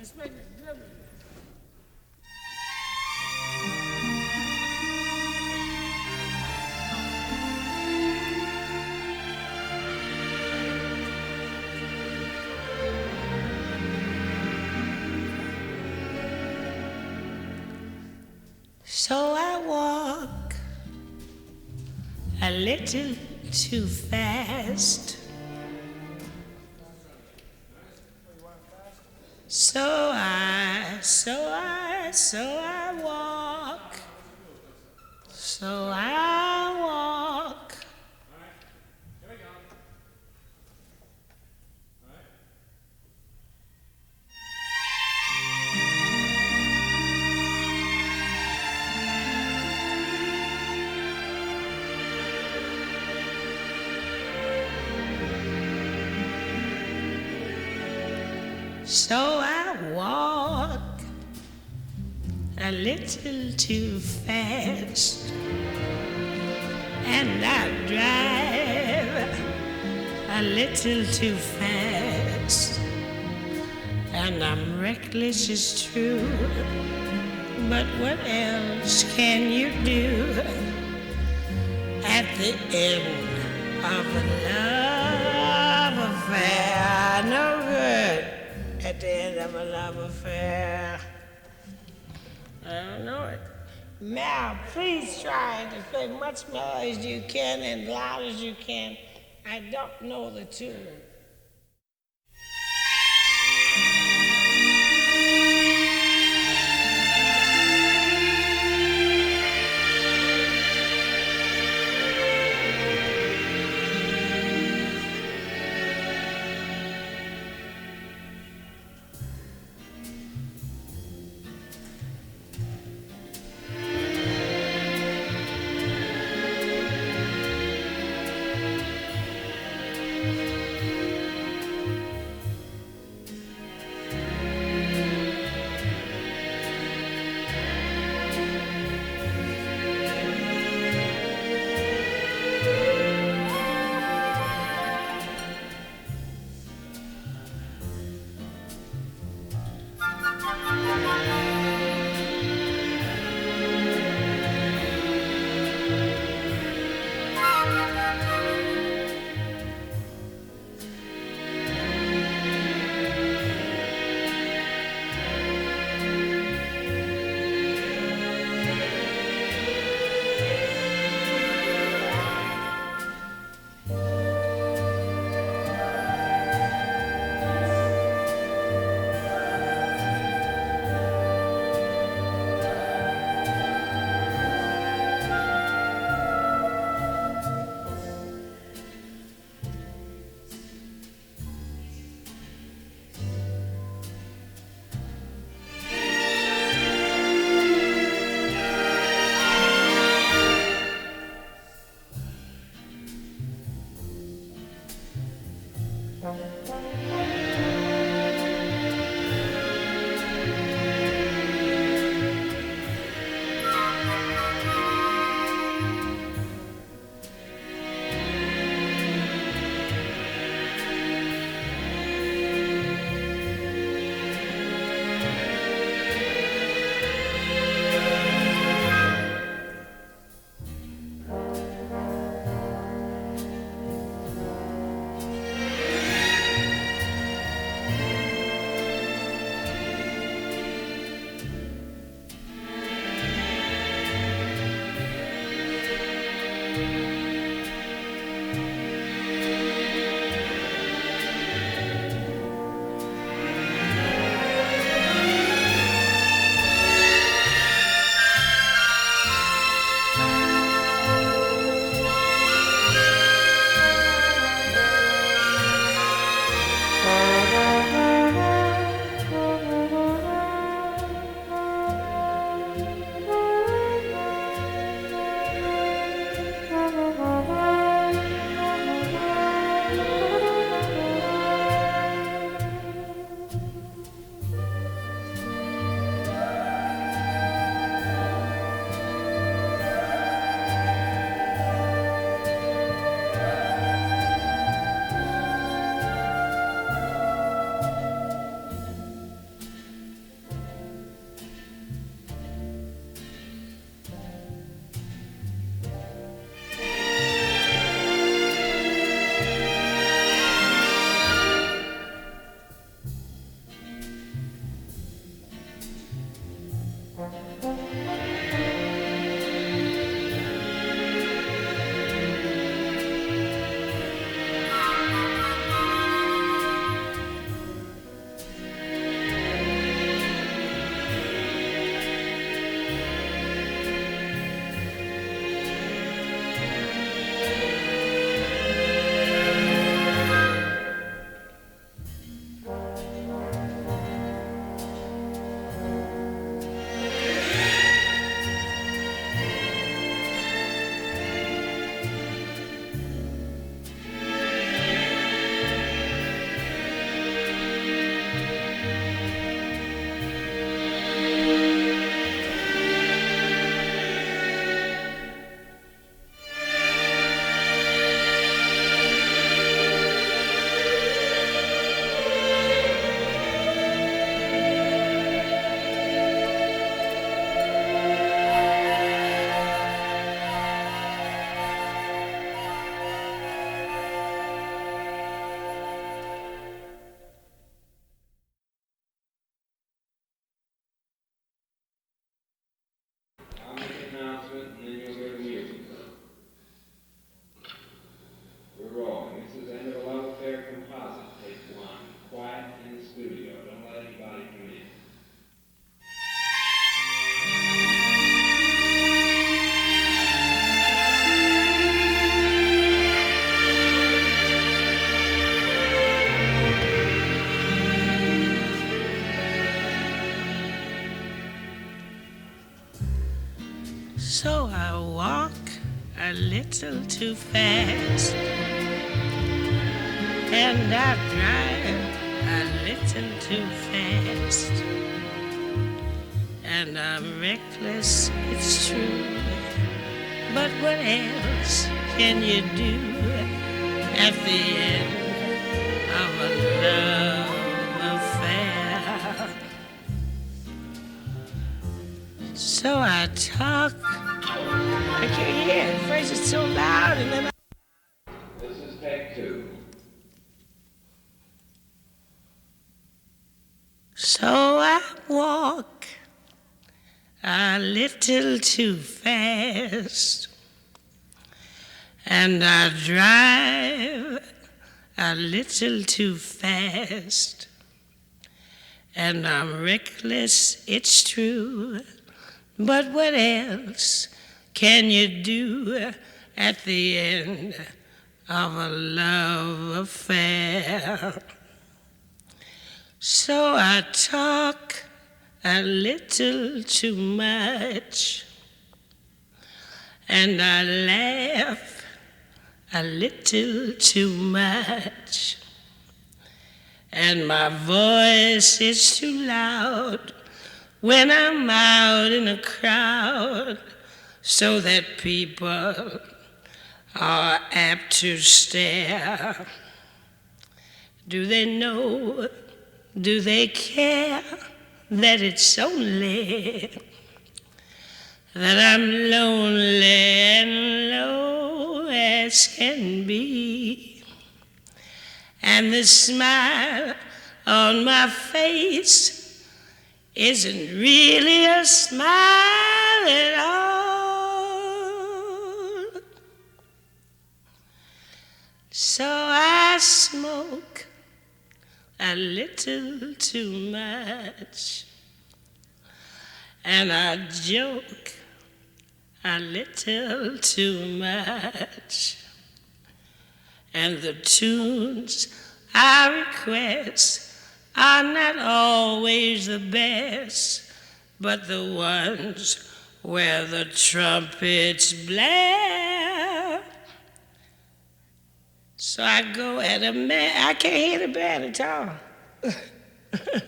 So I walk a little too fast. So I walk. So I walk. So I walk a little too fast, and I drive a little too fast, and I'm reckless, it's true, but what else can you do at the end of a love affair? No good at the end of a love affair. I don't know it. Mal, please try to play much more as you can and loud as you can. I don't know the tune. So I walk a little too fast, and I drive a little too fast, and I'm reckless, it's true. But what else can you do at the end of a love affair? So I talk, I can't hear it, phrase is so loud, and then This is take two. so I walk a little too fast, and I drive a little too fast, and I'm reckless, it's true. But what else can you do at the end of a love affair? So I talk a little too much, and I laugh a little too much, and my voice is too loud when I'm out in a crowd, so that people are apt to stare. Do they know? Do they care that it's only that I'm lonely and low as can be, and the smile on my face isn't really a smile at all? So I smoke a little too much, and I joke a little too much, and the tunes I request are not always the best, but the ones where the trumpets blare. So I go at a man, I can't hear the band at all.